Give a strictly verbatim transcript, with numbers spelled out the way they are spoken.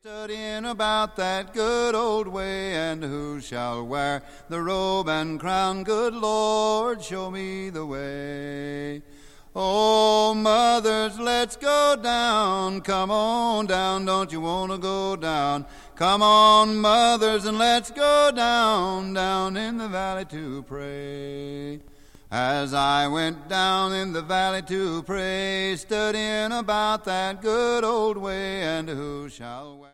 Studying about that good old way, and who shall wear the robe and crown? Good Lord, show me the way. Oh, mothers, let's go down. Come on down, don't you want to go down? Come on, mothers, and let's go down, down in the valley to pray. As I went down in the valley to pray, studying about that good old way, and who shall wear